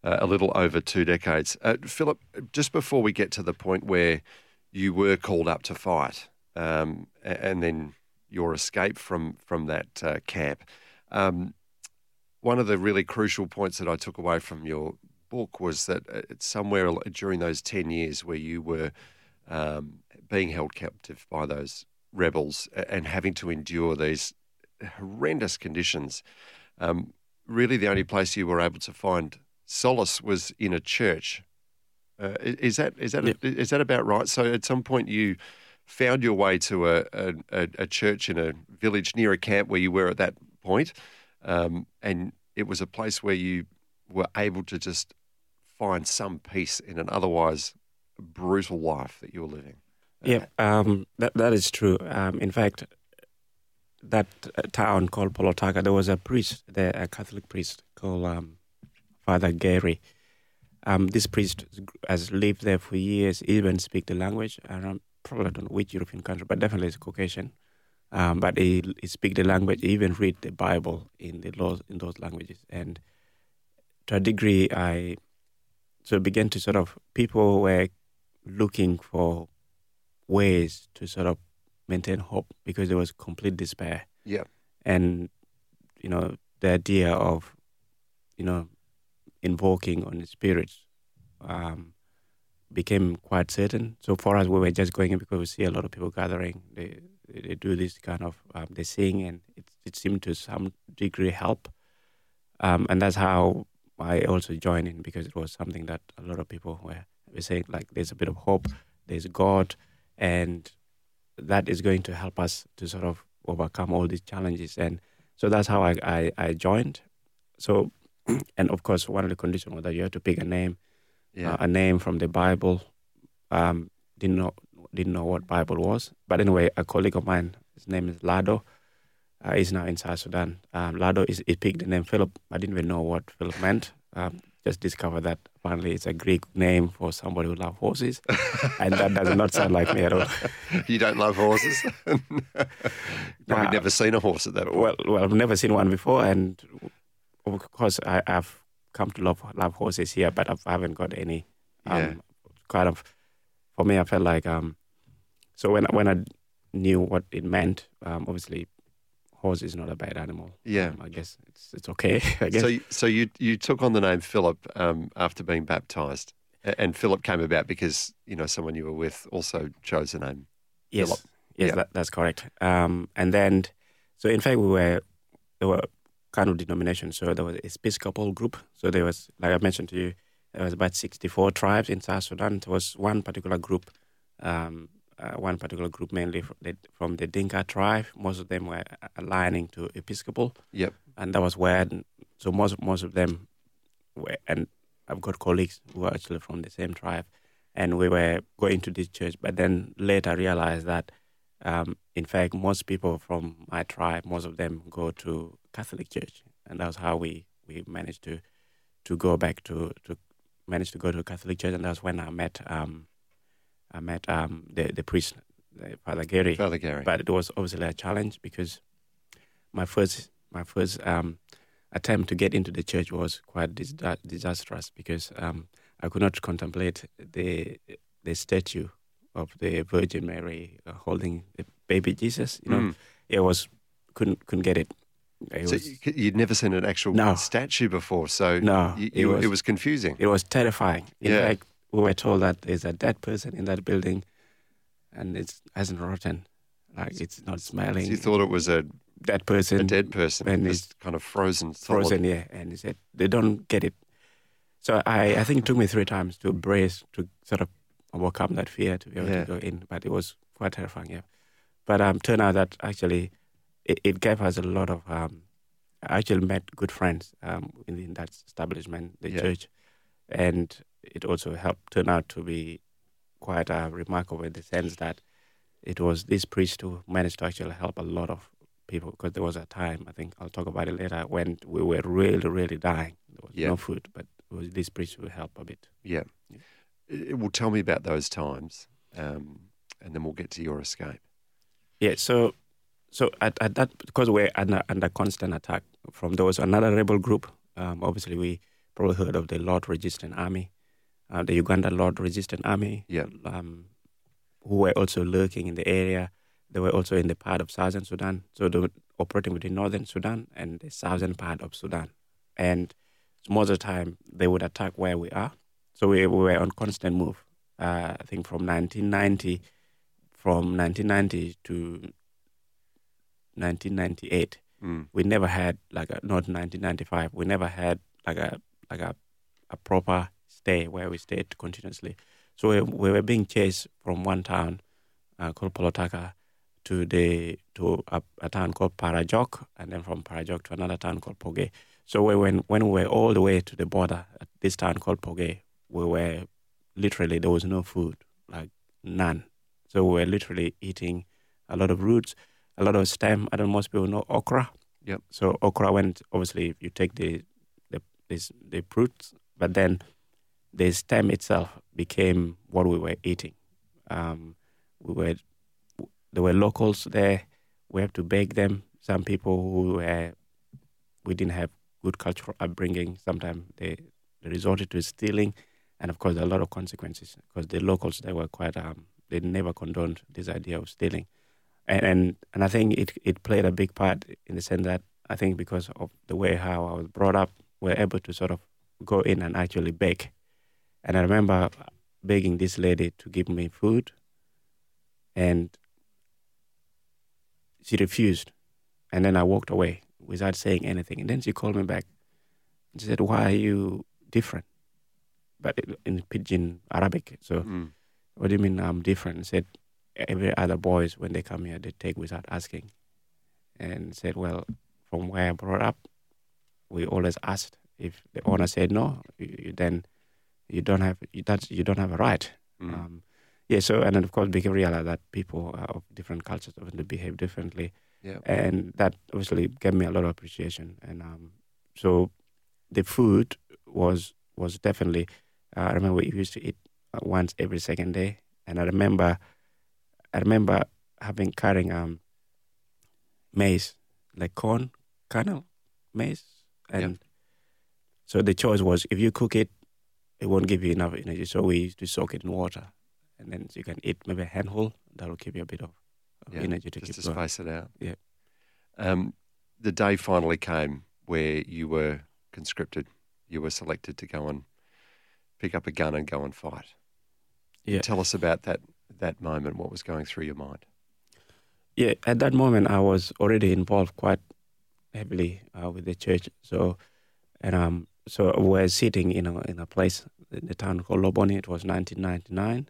S3: a little over 2 decades. Philip, just before we get to the point where you were called up to fight, and then your escape from that camp, one of the really crucial points that I took away from your book was that it's somewhere during those 10 years where you were being held captive by those rebels and having to endure these horrendous conditions. Really, the only place you were able to find solace was in a church. Is that about right? So, at some point, you found your way to a church in a village near a camp where you were at that point, and it was a place where you were able to just find some peace in an otherwise brutal life that you were living.
S4: Yeah, that is true. In fact, that town called Polotaka, there was a priest there, a Catholic priest called Father Gary. This priest has lived there for years, even speak the language. I probably don't know which European country, but definitely it's Caucasian. But he speak the language, he even read the Bible in those languages. And to a degree, began to sort of, people were looking for ways to sort of maintain hope because there was complete despair.
S3: Yeah.
S4: And, the idea of, invoking on the spirits became quite certain. So for us, we were just going in because we see a lot of people gathering. They do this kind of, they sing, and it seemed to some degree help. And that's how I also joined in, because it was something that a lot of people were saying, like, there's a bit of hope, there's God, and that is going to help us to sort of overcome all these challenges. And so that's how I joined. So, and of course, one of the conditions was that you had to pick a name, a name from the Bible. Didn't know what Bible was. But anyway, a colleague of mine, his name is Lado, he's now in South Sudan. Lado, he picked the name Philip. I didn't even know what Philip meant. Just discovered that apparently it's a Greek name for somebody who loves horses. And that does not sound like me at all.
S3: You don't love horses? Probably never seen a horse at that point.
S4: Well, I've never seen one before. And of course, I've come to love horses here, but I haven't got any. Kind of, for me, I felt like, so when I knew what it meant, obviously, horse is not a bad animal.
S3: Yeah.
S4: I guess it's okay, I guess.
S3: So you took on the name Philip after being baptised, and Philip came about because, someone you were with also chose the name Philip.
S4: Yes, that's correct. And then, so in fact, there were kind of denominations. So there was an Episcopal group. So there was, like I mentioned to you, there was about 64 tribes in South Sudan. There was one particular group mainly from the Dinka tribe. Most of them were aligning to Episcopal.
S3: Yep.
S4: And that was where, so most of them were, and I've got colleagues who are actually from the same tribe, and we were going to this church, but then later realized that, in fact, most people from my tribe, most of them go to Catholic church, and that's how we managed to go back to manage to go to a Catholic church, and that's when I met the priest, Father Gary.
S3: Father Gary.
S4: But it was obviously a challenge because my first attempt to get into the church was quite disastrous because I could not contemplate the statue of the Virgin Mary holding the baby Jesus. It was couldn't get it.
S3: You'd never seen an actual statue before, so it was confusing.
S4: It was terrifying. In fact, we were told that there's a dead person in that building, and it hasn't rotten, like it's not smelling.
S3: So you thought it was a
S4: dead person,
S3: and it's kind of frozen.
S4: Frozen, yeah. And he said they don't get it. So I think it took me 3 times to brace to sort of overcome that fear to be able to go in, but it was quite terrifying. Yeah, but turned out that actually it gave us a lot of. I actually met good friends in that establishment, the church, and it also turned out to be quite remarkable in the sense that it was this priest who managed to actually help a lot of people, because there was a time, I think I'll talk about it later, when we were really, really dying. There was no food, but it was this priest who helped a bit.
S3: Yeah. Well, tell me about those times, and then we'll get to your escape.
S4: Yeah, so at that, because we're under constant attack there was another rebel group. Obviously, probably heard of the Lord Resistance Army, the Uganda Lord Resistance Army,
S3: Yeah.
S4: who were also lurking in the area. They were also in the part of southern Sudan. So they were operating between northern Sudan and the southern part of Sudan. And most of the time, they would attack where we are. So we were on constant move. I think from 1990 to 1998, we never had not 1995. We never had a proper stay where we stayed continuously. So we were being chased from one town called Polotaka to a town called Parajok, and then from Parajok to another town called Poge. So when we were all the way to the border at this town called Poge, we were literally, there was no food, like none. So we were literally eating a lot of roots, a lot of stem. I don't know, most people know okra.
S3: Yep.
S4: So okra, obviously you take the fruits, but then the stem itself became what we were eating. There were locals there. We had to beg them. Some people we didn't have good cultural upbringing. Sometimes they resorted to stealing, and of course, there are a lot of consequences because the locals, they were quite. They never condoned this idea of stealing, and I think it played a big part in the sense that I think because of the way how I was brought up, we're able to sort of go in and actually beg. And I remember begging this lady to give me food, and she refused. And then I walked away without saying anything. And then she called me back. She said, "Why are you different?" But in Pidgin Arabic. So, What do you mean I'm different? I said, every other boys, when they come here, they take without asking. And said, well, from where I brought up, we always asked. If the owner said no, then you don't have a right. So and then of course became realized that people of different cultures often behave differently, and that obviously gave me a lot of appreciation. And so the food was definitely. I remember we used to eat once every second day, and I remember carrying maize, like corn kernel maize, and so the choice was if you cook it, it won't give you enough energy. So we used to soak it in water, and then you can eat maybe a handful. That will give you a bit of energy to keep going.
S3: Space it out.
S4: Yeah.
S3: The day finally came where you were conscripted. You were selected to go and pick up a gun and go and fight.
S4: Yeah.
S3: Tell us about that moment. What was going through your mind?
S4: Yeah, at that moment I was already involved quite heavily with the church. So we were sitting in a place in the town called Loboni. It was 1999,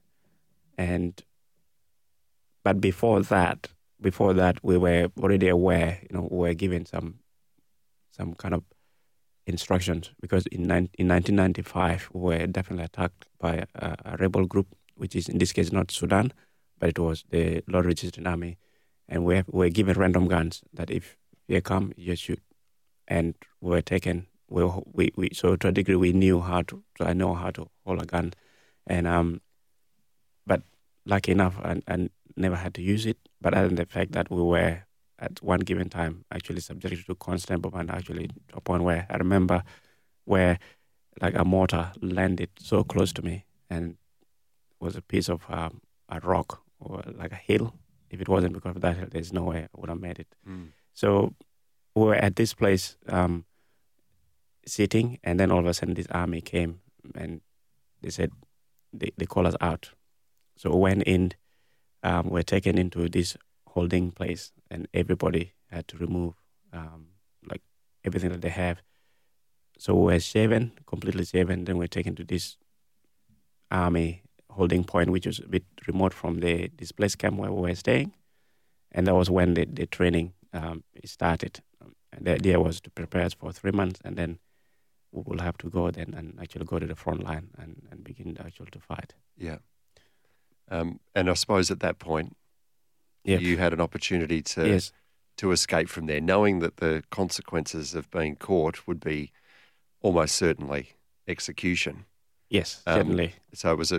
S4: but before that we were already aware. We were given some kind of instructions because in 1995 we were definitely attacked by a rebel group, which is in this case not Sudan, but it was the Lord Resistance Army, and we were given random guns that if they come, you shoot, and we were taken. So to a degree we knew how to. So I know how to hold a gun, and but lucky enough, I never had to use it. But other than the fact that we were at one given time actually subjected to constant bombardment, actually to a point where I remember where like a mortar landed so close to me and was a piece of a rock or like a hill. If it wasn't because of that hill, there's no way I would have made it. So we were at this place sitting, and then all of a sudden this army came and they said, they called us out. So we went in, we were taken into this holding place, and everybody had to remove like everything that they have. So we were completely shaven. Then we were taken to this army holding point, which was a bit remote from the displaced camp where we were staying. And that was when the training started. And the idea was to prepare us for 3 months, and then we will have to go then and actually go to the front line and begin to fight.
S3: Yeah. And I suppose at that point, you had an opportunity to escape from there, knowing that the consequences of being caught would be almost certainly execution.
S4: Yes, certainly.
S3: So it was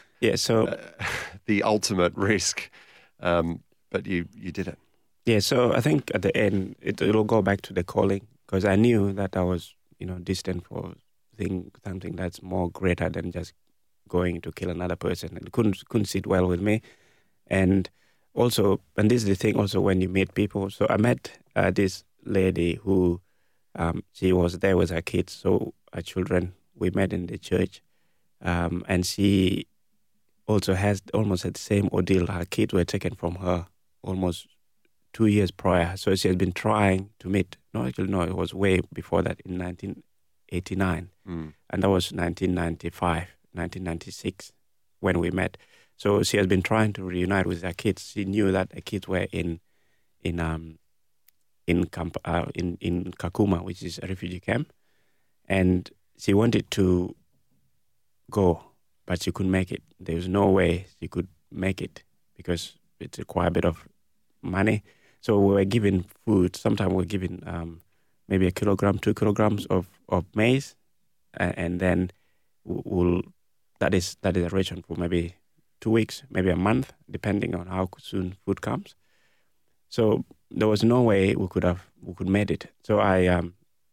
S3: the ultimate risk, but you did it.
S4: Yeah, so I think at the end, it'll go back to the calling, because I knew that I was, destined for something that's more greater than just going to kill another person. It couldn't sit well with me. And also, and this is the thing also when you meet people. So I met this lady who, she was there with her kids, so her children, we met in the church. And she also has almost had the same ordeal. Her kids were taken from her almost 2 years prior. So she has been trying to meet, no, it was way before that in 1989. And that was 1996 when we met. So she has been trying to reunite with her kids. She knew that the kids were in Kakuma, which is a refugee camp, and she wanted to go, but she couldn't make it. There was no way she could make it because it required a bit of money. So we were given food. Sometimes we were given maybe 1 kilogram, 2 kilograms of maize, and then that is a ration for maybe 2 weeks, maybe a month, depending on how soon food comes. So there was no way we could made it. So I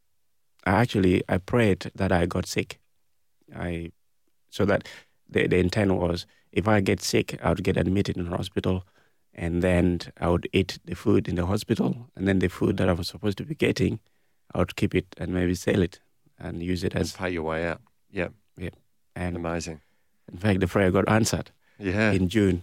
S4: prayed that I got sick. So that the intent was, if I get sick, I would get admitted in the hospital, and then I would eat the food in the hospital, and then the food that I was supposed to be getting, I would keep it and maybe sell it and use it as...
S3: And pay your way out. Yeah.
S4: Yeah. And
S3: amazing.
S4: In fact, the prayer got answered in June.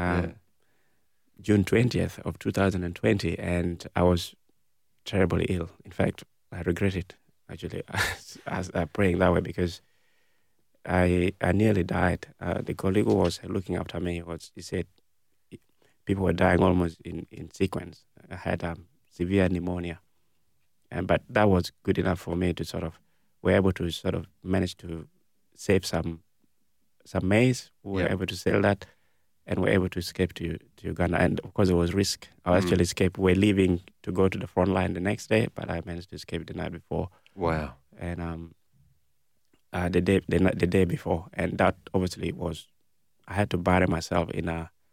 S4: June 20th of 2020, and I was terribly ill. In fact, I regret it, actually, as praying that way, because I nearly died. The colleague who was looking after me, he said people were dying almost in sequence. I had severe pneumonia, but that was good enough for me to we're able to manage to save some maize. We were able to sell that, and we're able to escape to Uganda. And of course, there was risk. I actually escaped. We're leaving to go to the front line the next day, but I managed to escape the night before.
S3: Wow.
S4: And the day before, and that obviously was, I had to bury myself in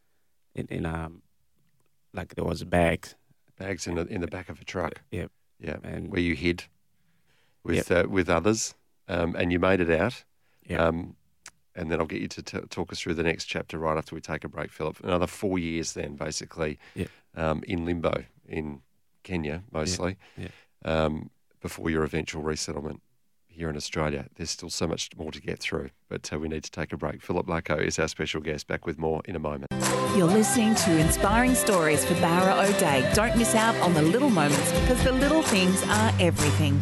S4: like there was bags
S3: in the back of a truck.
S4: Yeah.
S3: And where you hid with others, and you made it out.
S4: Yeah.
S3: And then I'll get you to talk us through the next chapter right after we take a break, Philip. Another 4 years then, basically, in limbo in Kenya mostly, before your eventual resettlement here in Australia. There's still so much more to get through, but we need to take a break. Philip Lacko is our special guest. Back with more in a moment.
S2: You're listening to Inspiring Stories for Barra O'Day. Don't miss out on the little moments, because the little things are everything.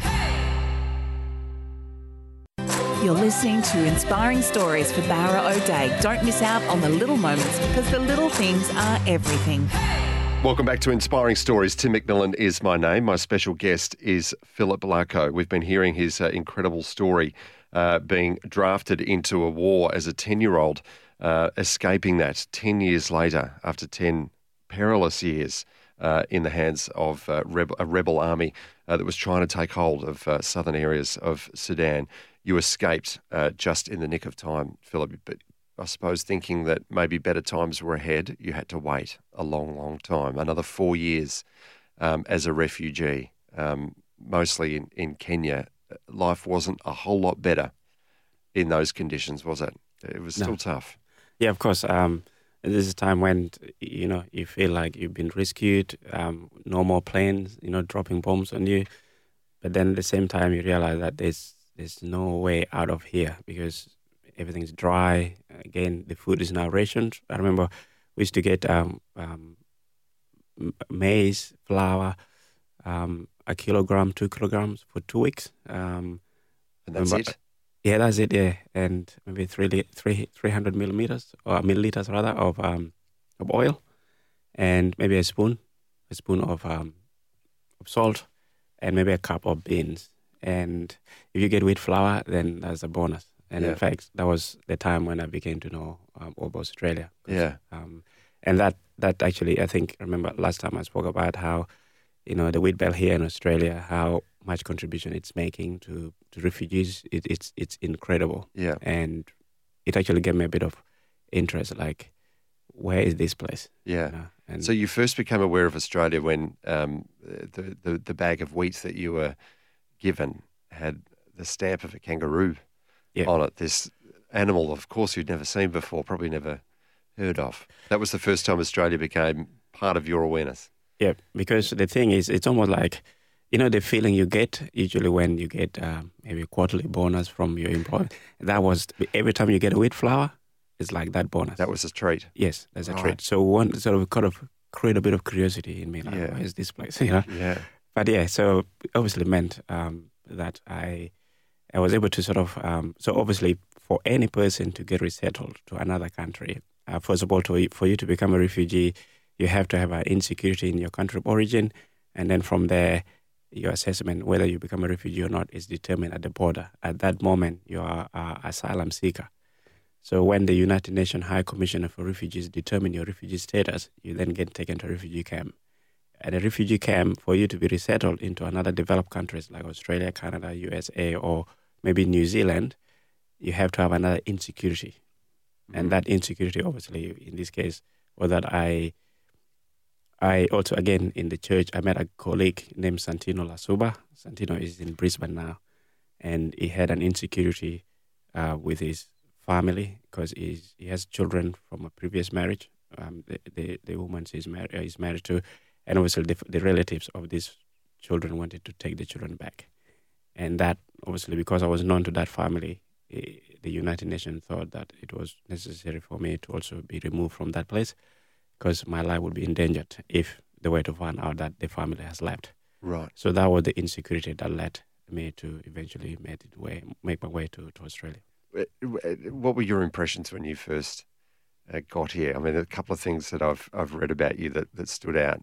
S2: You're listening to Inspiring Stories for Barra O'Day. Don't miss out on the little moments, because the little things are everything.
S3: Welcome back to Inspiring Stories. Tim McMillan is my name. My special guest is Philip Lacko. We've been hearing his incredible story, being drafted into a war as a 10-year-old, escaping that 10 years later after 10 perilous years in the hands of a rebel army that was trying to take hold of southern areas of Sudan. You escaped just in the nick of time, Philip, but I suppose thinking that maybe better times were ahead, you had to wait a long, long time, another 4 years as a refugee, mostly in Kenya. Life wasn't a whole lot better in those conditions, was it? It was still tough.
S4: Yeah, of course. This is a time when, you feel like you've been rescued, no more planes, dropping bombs on you. But then at the same time, you realize that there's no way out of here because everything's dry. Again, the food is now rationed. I remember we used to get maize, flour, 1 kilogram, 2 kilograms for 2 weeks.
S3: And that's it?
S4: Yeah, that's it, yeah. And maybe 300 milliliters rather, of oil, and maybe a spoon of salt, and maybe a cup of beans. And if you get wheat flour, then that's a bonus. And in fact, that was the time when I began to know about Australia.
S3: Yeah.
S4: And that actually, I remember last time I spoke about how, the wheat belt here in Australia, how much contribution it's making to refugees. It's incredible.
S3: Yeah.
S4: And it actually gave me a bit of interest, like, where is this place?
S3: Yeah. And so you first became aware of Australia when the bag of wheat that you were given had the stamp of a kangaroo
S4: Yeah.
S3: on it. This animal, of course, you'd never seen before, probably never heard of. That was the first time Australia became part of your awareness.
S4: Yeah, because the thing is, it's almost like, the feeling you get usually when you get maybe a quarterly bonus from your employer. That was every time you get a wheat flour, it's like that bonus.
S3: That was a treat.
S4: Yes, that's a
S3: Right.
S4: treat. So one sort of kind of create a bit of curiosity in me, like,
S3: Yeah.
S4: where is this place?
S3: Yeah.
S4: But yeah, so it obviously meant that I was able to sort of, so obviously for any person to get resettled to another country, first of all, for you to become a refugee, you have to have an insecurity in your country of origin. And then from there, your assessment, whether you become a refugee or not, is determined at the border. At that moment, you are an asylum seeker. So when the United Nations High Commissioner for Refugees determine your refugee status, you then get taken to a refugee camp. At a refugee camp, for you to be resettled into another developed countries like Australia, Canada, USA, or maybe New Zealand, you have to have another insecurity. And that insecurity, obviously, in this case, was that I also, again, in the church, I met a colleague named Santino Lasuba. Santino is in Brisbane now. And he had an insecurity with his family because he has children from a previous marriage. The woman he's married to. And obviously the relatives of these children wanted to take the children back. And that, obviously, because I was known to that family, the United Nations thought that it was necessary for me to also be removed from that place because my life would be endangered if they were to find out that the family has left.
S3: Right.
S4: So that was the insecurity that led me to eventually make my way to Australia.
S3: What were your impressions when you first got here? I mean, a couple of things that I've read about you that stood out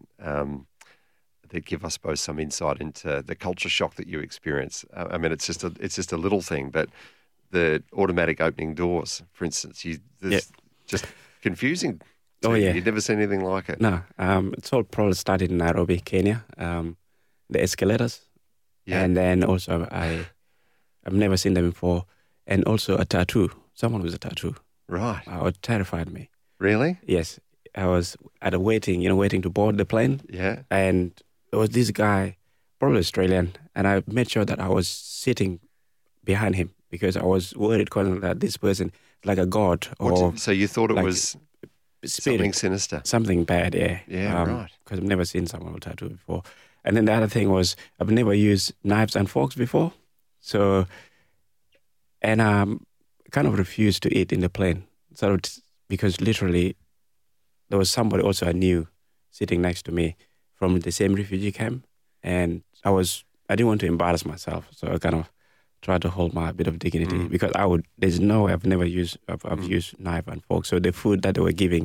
S3: that give us both some insight into the culture shock that you experience. I mean, it's just a little thing, but the automatic opening doors, for instance, just confusing.
S4: Oh, yeah.
S3: You'd never seen anything like it.
S4: No, it's all probably started in Nairobi, Kenya. The escalators,
S3: Yeah.
S4: and then also I've never seen them before, and also a tattoo. Someone with a tattoo.
S3: Right.
S4: It terrified me.
S3: Really?
S4: Yes, I was at waiting to board the plane,
S3: Yeah.
S4: and there was this guy, probably Australian, and I made sure that I was sitting behind him because I was worried that this person is like a god or
S3: So you thought it
S4: like
S3: was
S4: spirit.
S3: something sinister?
S4: Something bad, yeah.
S3: Yeah, right.
S4: Because I've never seen someone with a tattoo before. And then the other thing was I've never used knives and forks before. So, and kind of refused to eat in the plane. So because literally there was somebody also I knew sitting next to me from the same refugee camp. And I didn't want to embarrass myself. So I kind of tried to hold my bit of dignity because there's no way I've used knife and fork. So the food that they were giving,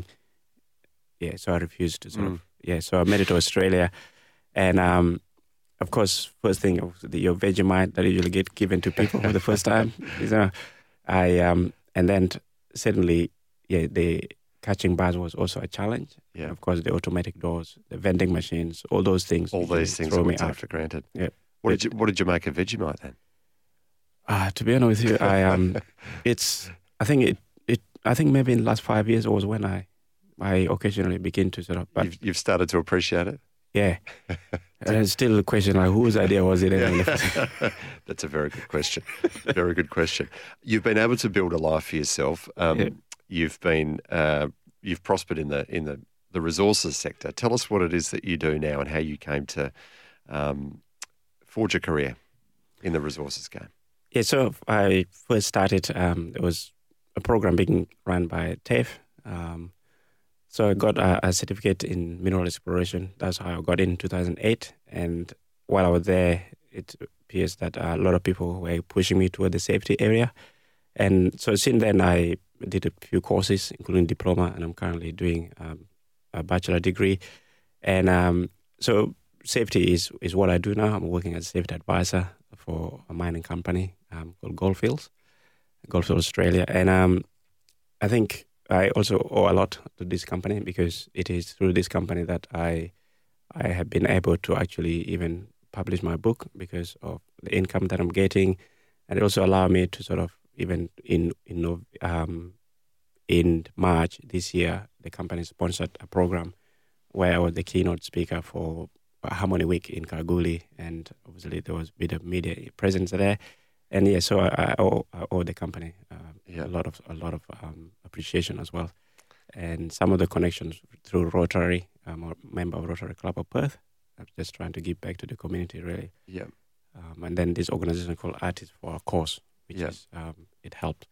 S4: so I refused to sort of, so I made it to Australia. And of course, first thing, your Vegemite that usually get given to people for the first time. And then suddenly, the catching bars was also a challenge.
S3: Yeah.
S4: Of course, the automatic doors, the vending machines, all those things.
S3: All these things
S4: throw
S3: that we
S4: me
S3: take
S4: out.
S3: for granted.
S4: Yeah.
S3: What did you make of Vegemite then?
S4: To be honest with you, I think maybe in the last 5 years was when I occasionally begin to sort of. But
S3: You've started to appreciate it.
S4: yeah, and it's still a question like whose idea was it?
S3: That's a very good question. Very good question. You've been able to build a life for yourself. You've prospered in the resources sector. Tell us what it is that you do now and how you came to forge a career in the resources game.
S4: Yeah, so I first started. There was a program being run by TAFE. So I got a certificate in mineral exploration. That's how I got in 2008. And while I was there, it appears that a lot of people were pushing me toward the safety area. And so since then, I did a few courses, including diploma, and I'm currently doing a bachelor degree. And so safety is what I do now. I'm working as a safety advisor for a mining company called Goldfields Australia. And I think I also owe a lot to this company because it is through this company that I have been able to actually even publish my book because of the income that I'm getting. And it also allowed me to sort of, even in March this year, the company sponsored a program where I was the keynote speaker for Harmony Week in Kalgoorlie. And obviously there was a bit of media presence there. And yeah, so I owe the company
S3: Yeah.
S4: a lot of appreciation as well, and some of the connections through Rotary. I'm a member of Rotary Club of Perth. I'm just trying to give back to the community, really.
S3: Yeah.
S4: And then this organization called Artists for a Cause, which
S3: Yeah.
S4: is it helped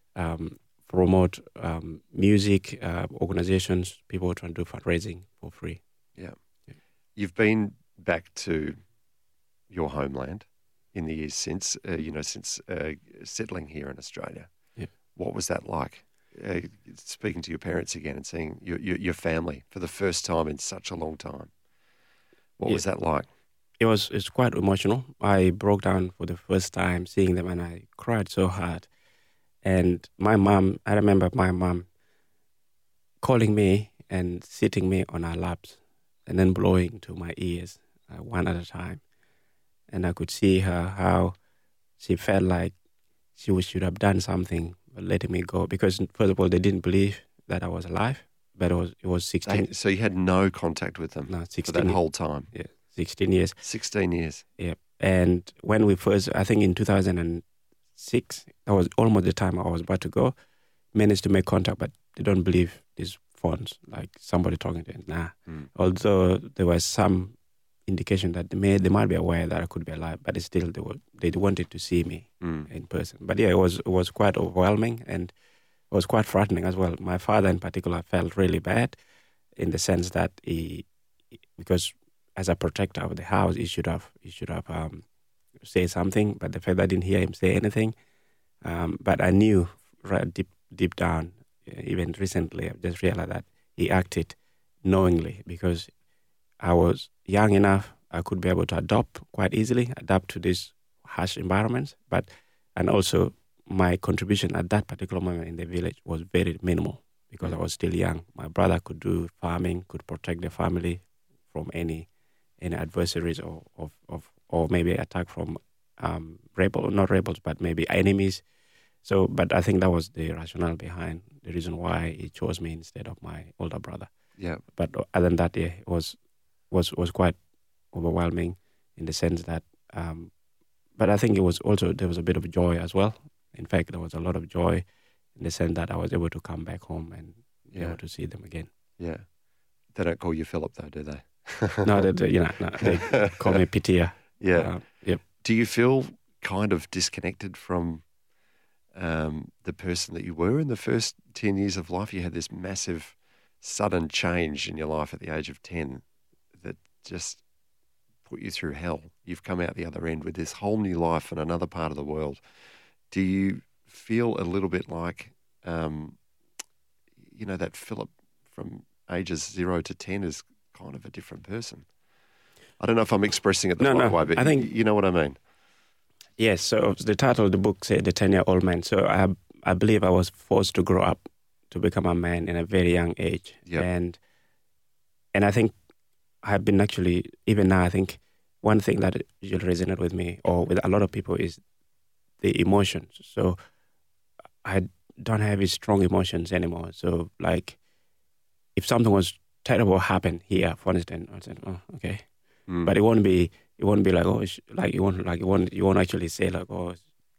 S4: promote music organizations, people who are trying to do fundraising for free.
S3: Yeah.
S4: Yeah.
S3: You've been back to your homeland in the years since, since settling here in Australia.
S4: Yeah.
S3: What was that like? Speaking to your parents again and seeing your family for the first time in such a long time. What was that like?
S4: It's quite emotional. I broke down for the first time seeing them, and I cried so hard. And my mom, I remember my mom calling me and sitting me on her laps and then blowing to my ears one at a time. And I could see her, how she felt like she should have done something but letting me go. Because first of all, they didn't believe that I was alive, but it was 16.
S3: So you had no contact with them
S4: No,
S3: for
S4: 16
S3: that whole time?
S4: Yeah, 16 years.
S3: 16 years.
S4: Yeah. And when we first, I think in 2006, that was almost the time I was about to go, managed to make contact, but they don't believe these phones, like somebody talking to them. Nah. Although there was some indication that they might be aware that I could be alive, but still they wanted to see me in person. But yeah, it was quite overwhelming, and it was quite frightening as well. My father in particular felt really bad in the sense that because as a protector of the house, he should have said something, but the fact that I didn't hear him say anything, but I knew right deep down, even recently, I just realized that he acted knowingly because I was young enough, I could be able to adapt to these harsh environments, and also my contribution at that particular moment in the village was very minimal because I was still young. My brother could do farming, could protect the family from any adversaries or maybe attack from not rebels, but maybe enemies. So, but I think that was the rationale behind the reason why he chose me instead of my older brother.
S3: Yeah.
S4: But other than that, yeah, it was quite overwhelming in the sense that, but I think there was a bit of joy as well. In fact, there was a lot of joy in the sense that I was able to come back home and be able to see them again.
S3: Yeah. They don't call you Philip though, do they?
S4: No, they call me Pitia.
S3: Yeah.
S4: Yep.
S3: Do you feel kind of disconnected from the person that you were in the first 10 years of life? You had this massive, sudden change in your life at the age of 10 that just put you through hell. You've come out the other end with this whole new life in another part of the world. Do you feel a little bit like, that Philip from ages 0 to 10 is kind of a different person? I don't know if I'm expressing it the right way, but I think you know what I mean.
S4: Yes, so the title of the book said The 10-Year-Old Man. So I believe I was forced to grow up to become a man in a very young age.
S3: Yep.
S4: And I think I've been actually, even now, I think one thing that usually resonates with me or with a lot of people is the emotions. So I don't have these strong emotions anymore. So like if something was terrible happened here, for instance, I'd say, oh, okay. But it won't be like, oh, you won't actually say like, oh,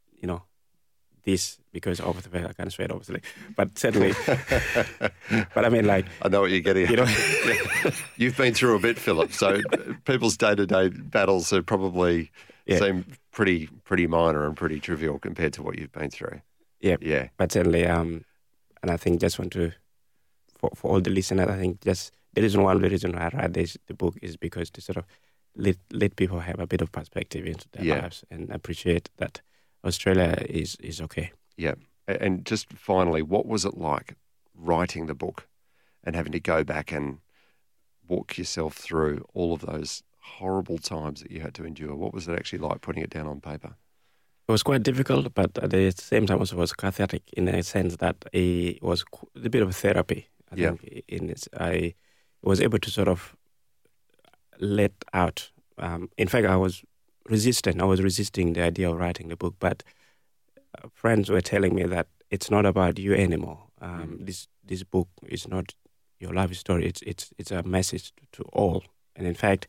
S4: this because of the fact I can't swear, obviously. But certainly, but I mean, like,
S3: I know what you're getting at. You've been through a bit, Philip. So people's day-to-day battles are probably seem pretty minor and pretty trivial compared to what you've been through.
S4: Yeah,
S3: yeah.
S4: But certainly, and I think just want to, for all the listeners, I think just one of the reasons I write the book is because to sort of let people have a bit of perspective into their lives and appreciate that Australia is okay.
S3: Yeah. And just finally, what was it like writing the book and having to go back and walk yourself through all of those horrible times that you had to endure? What was it actually like putting it down on paper?
S4: It was quite difficult, but at the same time it was cathartic in a sense that it was a bit of therapy. I think I was able to sort of let out. In fact, I was resisting the idea of writing the book, but friends were telling me that it's not about you anymore. This book is not your life story. It's a message to all. And in fact,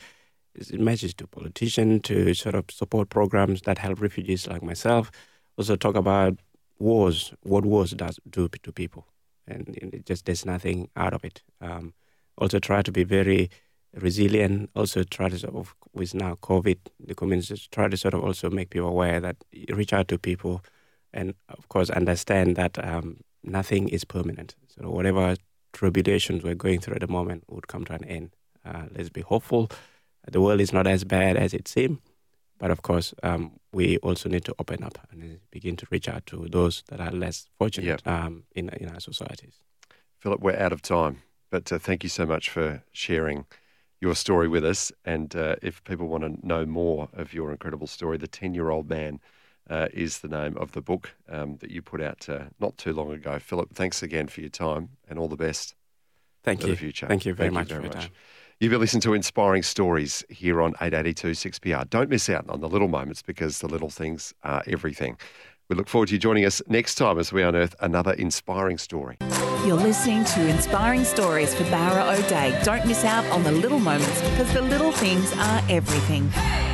S4: it's a message to politicians to sort of support programs that help refugees like myself. Also talk about wars, what wars do to people. And it just there's nothing out of it. Also try to be very resilient. Also try to sort of, with now COVID, the communities try to sort of also make people aware that you reach out to people and, of course, understand that nothing is permanent. So whatever tribulations we're going through at the moment would come to an end. Let's be hopeful. The world is not as bad as it seems. But, of course, we also need to open up and begin to reach out to those that are less fortunate in our societies.
S3: Philip, we're out of time, but thank you so much for sharing your story with us. And if people want to know more of your incredible story, The 10-Year-Old Man is the name of the book that you put out not too long ago. Philip, thanks again for your time and all the best for the future.
S4: Thank you very much for your time.
S3: You've been listening to Inspiring Stories here on 882 6PR. Don't miss out on the little moments because the little things are everything. We look forward to you joining us next time as we unearth another inspiring story.
S2: You're listening to Inspiring Stories for Barra O'Day. Don't miss out on the little moments because the little things are everything.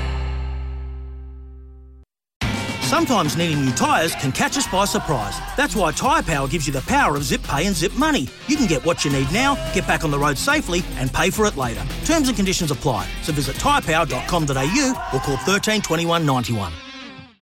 S5: Sometimes needing new tyres can catch us by surprise. That's why Tyre Power gives you the power of Zip Pay and Zip Money. You can get what you need now, get back on the road safely and pay for it later. Terms and conditions apply. So visit tyrepower.com.au or call 13 21 91.